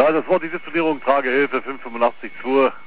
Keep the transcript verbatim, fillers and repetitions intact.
Ja, das war die Disponierung Tragehilfe fünf fünfundachtzig zwei